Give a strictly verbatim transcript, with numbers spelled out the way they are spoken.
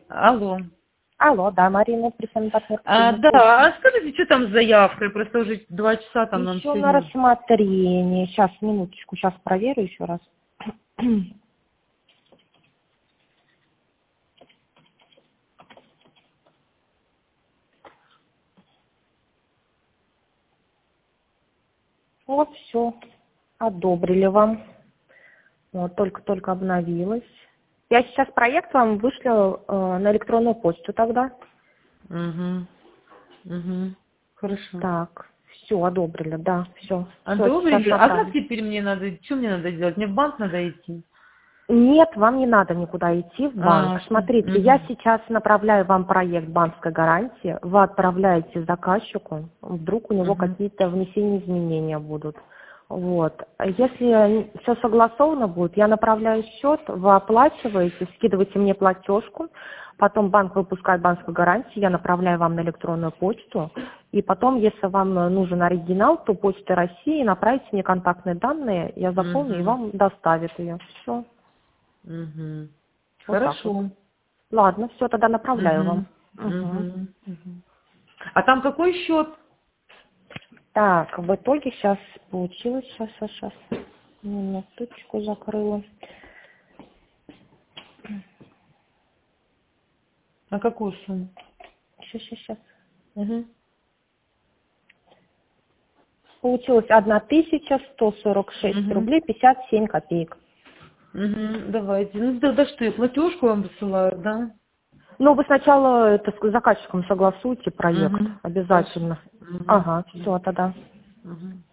Алло. Алло, да, Марина, представитель партнер. А, да, а скажите, что там с заявкой? Просто уже два часа там нам Еще на сегодня... рассмотрение. Сейчас, минуточку, сейчас проверю еще раз. Вот, все. Одобрили вам. Вот, только-только обновилась. Я сейчас проект вам вышлю э, на электронную почту тогда. Угу. Угу. Хорошо. Так, все, одобрили, да, все. Все, сейчас Одобрили? А как направлю. теперь мне надо, что мне надо делать? Мне в банк надо идти? Нет, вам не надо никуда идти в банк. А, что? Смотрите, я Угу. сейчас направляю вам проект банковской гарантии, вы отправляете заказчику, вдруг у него Угу. какие-то внесения изменения будут. Вот. Если все согласовано будет, я направляю счет, вы оплачиваете, скидываете мне платежку, потом банк выпускает банковскую гарантию, я направляю вам на электронную почту, и потом, если вам нужен оригинал, то Почта России, направите мне контактные данные, я заполню и Угу. вам доставят ее. Все. Угу. Вот так вот. Хорошо. Ладно, все, тогда направляю Угу. вам. Мгм. Угу. Угу. А там какой счет? Так, в итоге сейчас получилось, сейчас, сейчас, сейчас. Минуточку закрыла. На какую сумму? Сейчас, сейчас, сейчас. Угу. Получилось тысяча сто сорок шесть Угу. рублей пятьдесят семь копеек. Угу. Давайте. Ну тогда что, я платежку вам высылаю, да? Ну, вы сначала это с заказчиком согласуйте проект, Угу. Хорошо. обязательно. Угу. Ага, все тогда. Угу.